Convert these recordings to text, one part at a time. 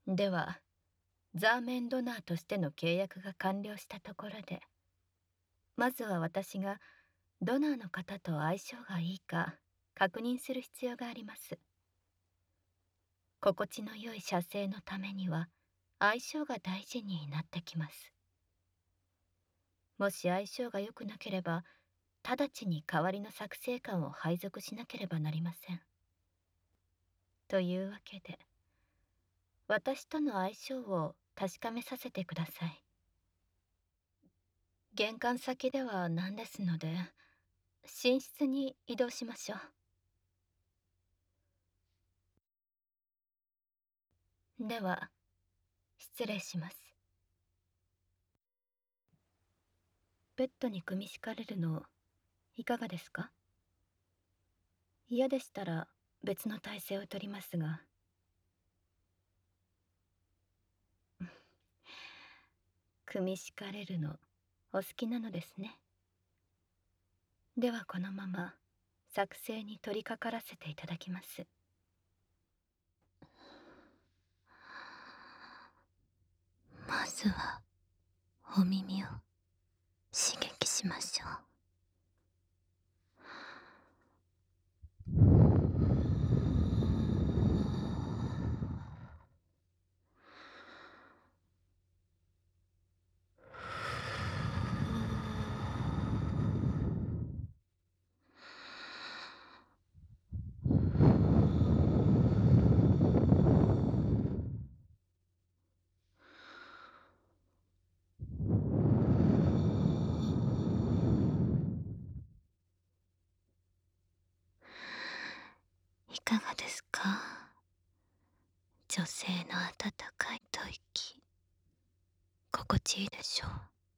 では、ザーメンドナーとしての契約が完了したところで、まずは私がドナーの方と相性がいいか確認する必要があります。心地の良い射精のためには相性が大事になってきます。もし相性が良くなければ、直ちに代わりの作成官を配属しなければなりません。というわけで、私との相性を確かめさせてください。玄関先ではなんですので、寝室に移動しましょう。では、失礼します。ベッドに組み敷かれるの、いかがですか？嫌でしたら別の体勢をとりますが。組み敷かれるの、お好きなのですね。ではこのまま、作成に取り掛からせていただきます。 まずはお耳を刺激しましょう。いかがですか？女性の温かい吐息、心地いいでしょう。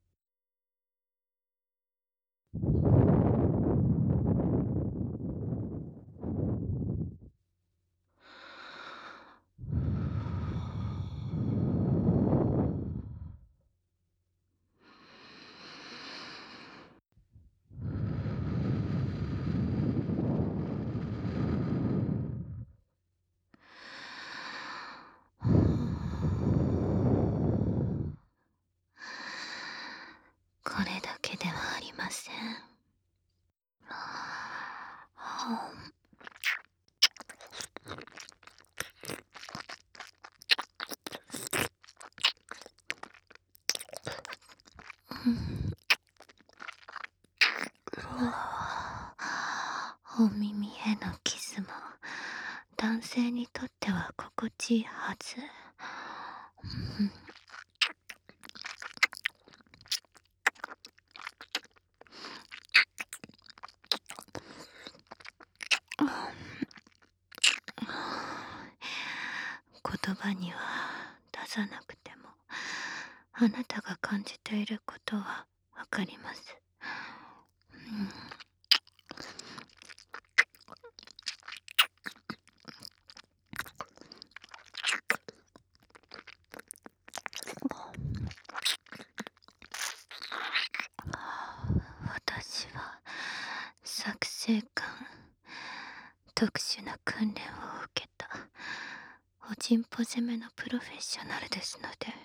これだけではありません。お耳へのキスも男性にとっては心地いいはず。言葉には出さなくても、あなたが感じていることはわかります。私は作成官、特殊な訓練を受けたおちんぽ攻めのプロフェッショナルですので。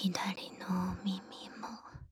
左のお耳も。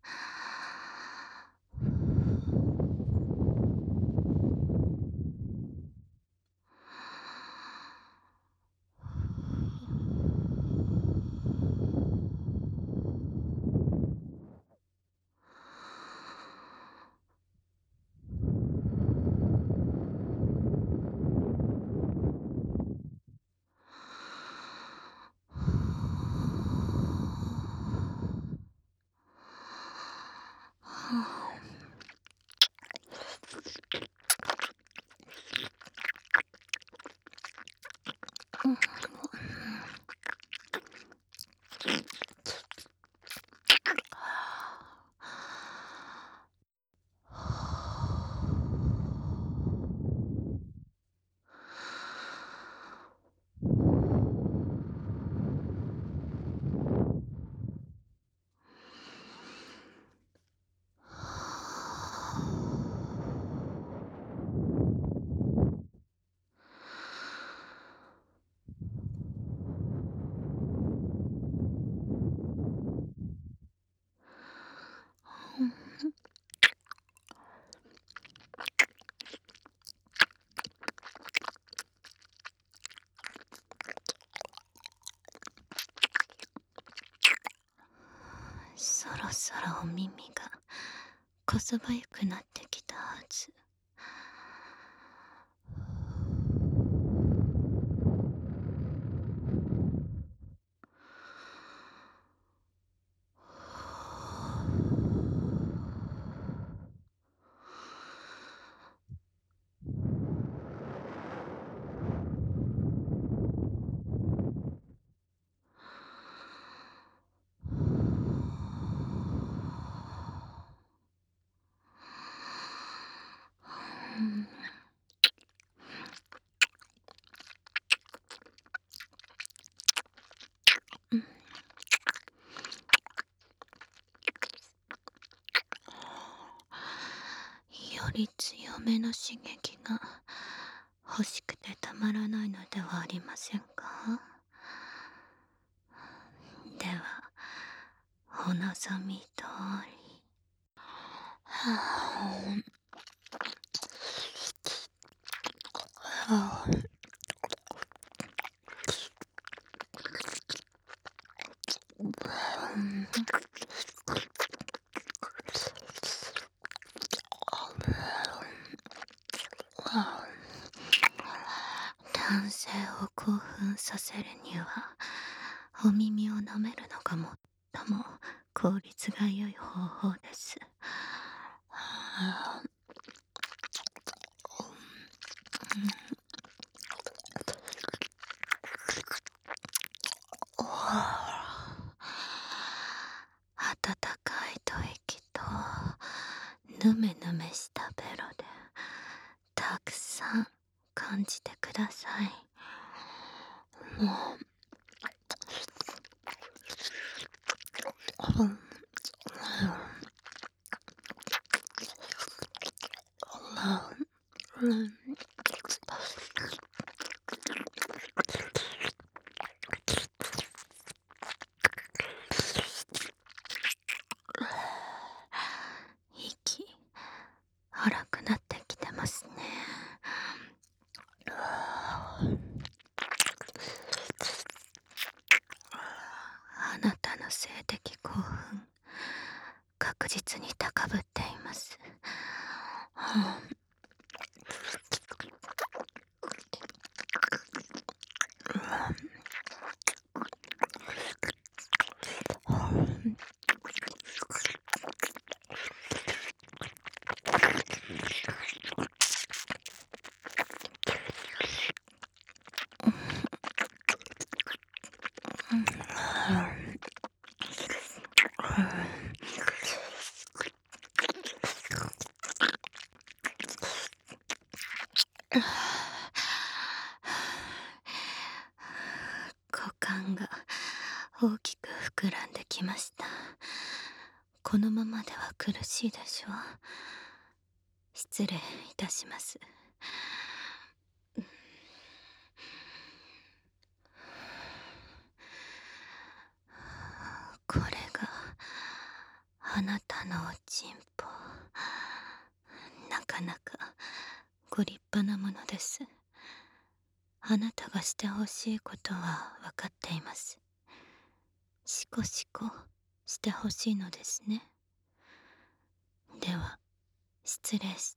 そろそろお耳がこそばゆくなってきたはず。より強めの刺激が欲しくてたまらないのではありませんか？ではお望み通り。男性を興奮させるにはお耳を舐めるのが最も効率が良い方法です。温かい吐息とヌメヌメしたベロでたくさん感じてください。息荒くなってきてますね。あなたの性的興奮確実に高ぶっています。股間が大きく膨らんできました。このままでは苦しいでしょう。失礼いたします。 これがあなたのおちんぽ。なかなかご立派なものです。あなたがしてほしいことは分かっています。シコシコしてほしいのですね。では失礼して。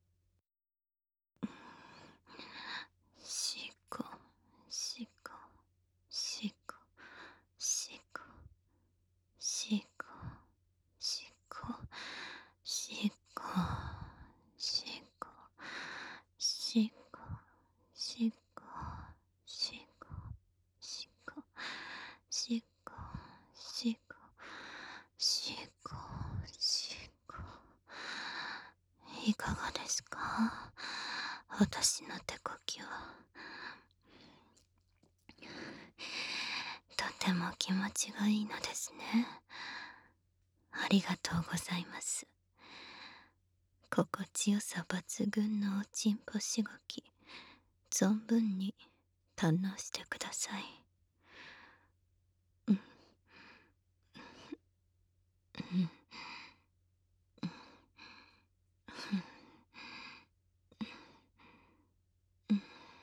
シコシコシコシコシコシコシコシコシコシコシコシコシコシコシコシコ。いかがですか、私の手こきは。とても気持ちがいいのですね。ありがとうございます。心地よさ抜群のおちんぽしごき、存分に堪能してください。うんうんうん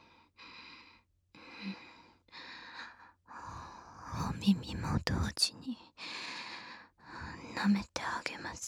お耳も同時に舐めてあげます。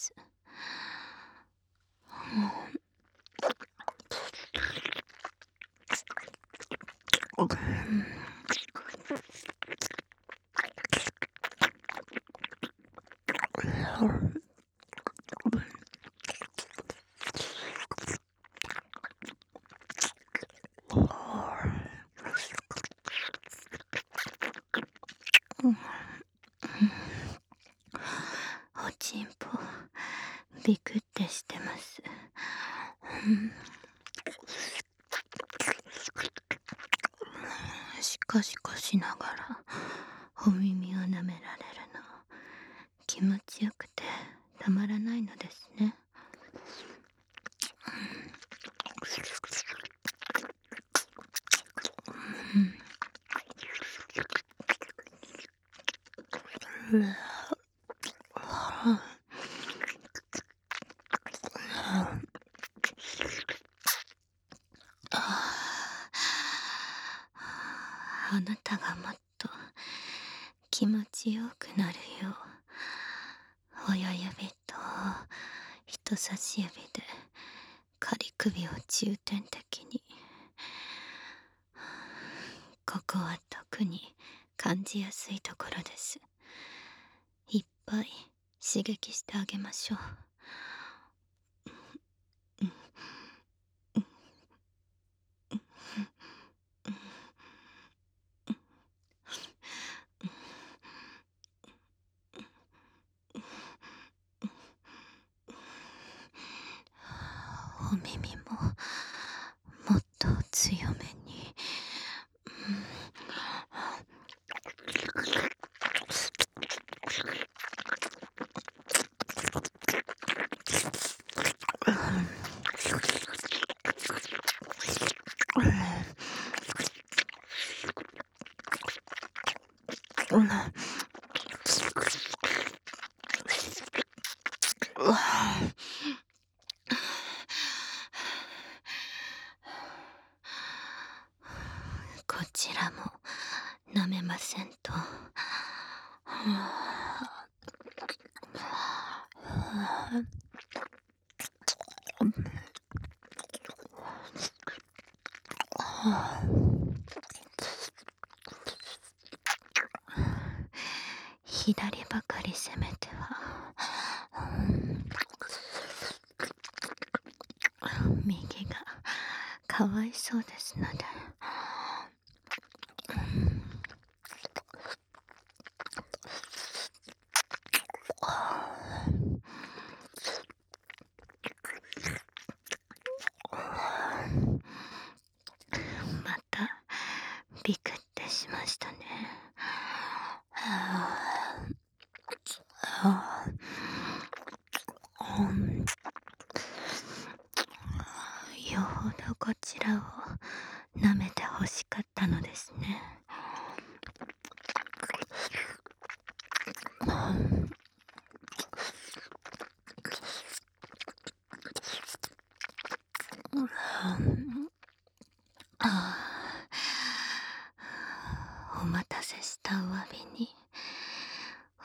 おちんぽビクってしてます。シコシコしながらお耳を舐められるの気持ちよくてたまらないのですね。あなたがもっと気持ちよくなるよう、親指と人差し指で仮首を重点的に。ここは特に感じやすいところです。いっぱい刺激してあげましょう。お耳ももっと強めに。こちらも舐めませんと。左ばかり攻めては右がかわいそうですので。またビクってしましたね。よほどこちらを舐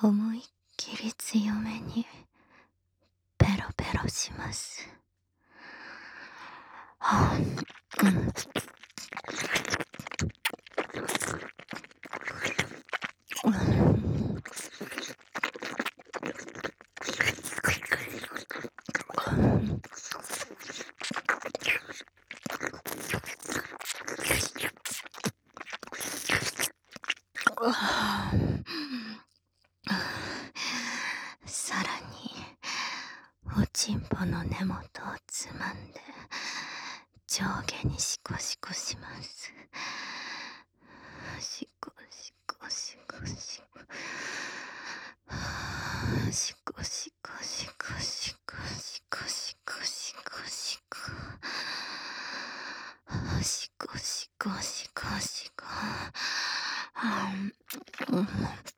思いっきり強めにペロペロします。はあ、うん。うん。さらにおちんぽの根元をつまんで上下にシコシコします。シコシコシコシコ、シコシコシコシコシコシコシコシコ、シコシコシコシコ、うん、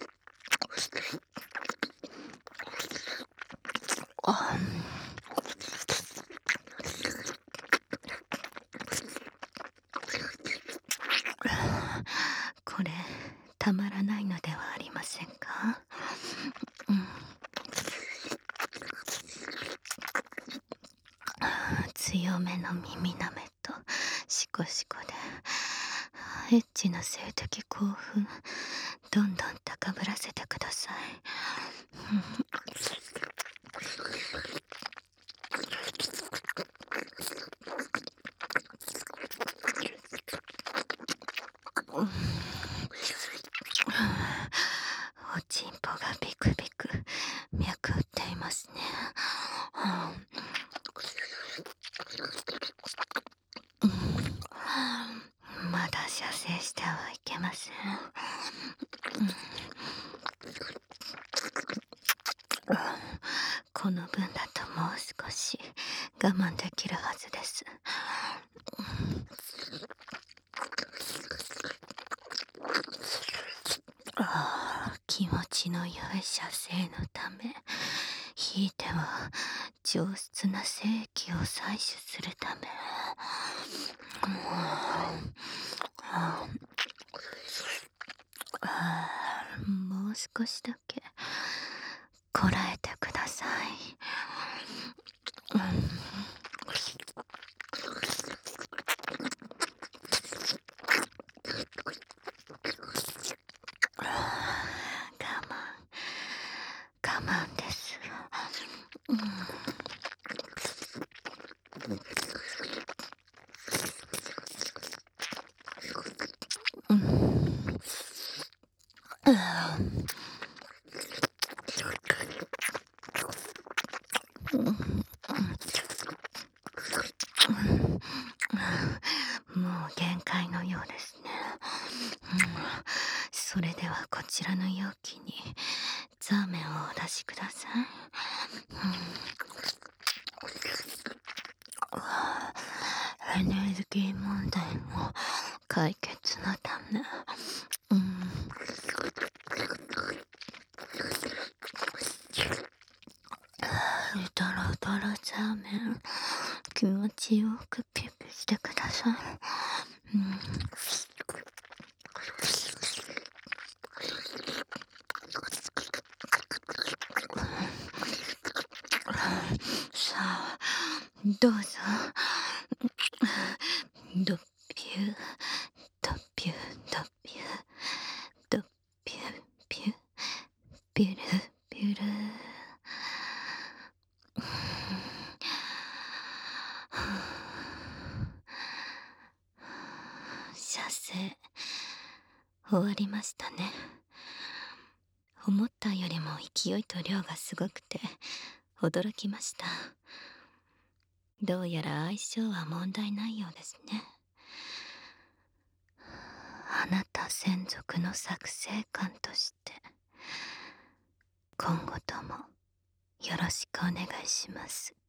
あ、これたまらないのではありませんか？うん、強めの耳なめとシコシコでエッチな性的興奮どんどん高ぶらせてください。うん、おちんぽがビクビク脈打っていますね。うん、まだ射精してはいけません。この分だともう少し我慢できるはずです。気持ちの良い射精のため、ひいては上質な精液を採取するため、もう少しだけこらえてください。我慢です。うん、もう限界のようですね。それではこちらの容器にザーメンをお出しください。エネルギー問題の解決のため、ドロドロザーメン気持ちよくピュピュしてください。さあどうぞ。ドピュードピュードピュードピューピューピュルピュル、射精終わりましたね。思ったよりも勢いと量がすごくて驚きました。どうやら相性は問題ないようですね。あなた専属の作成官として今後ともよろしくお願いします。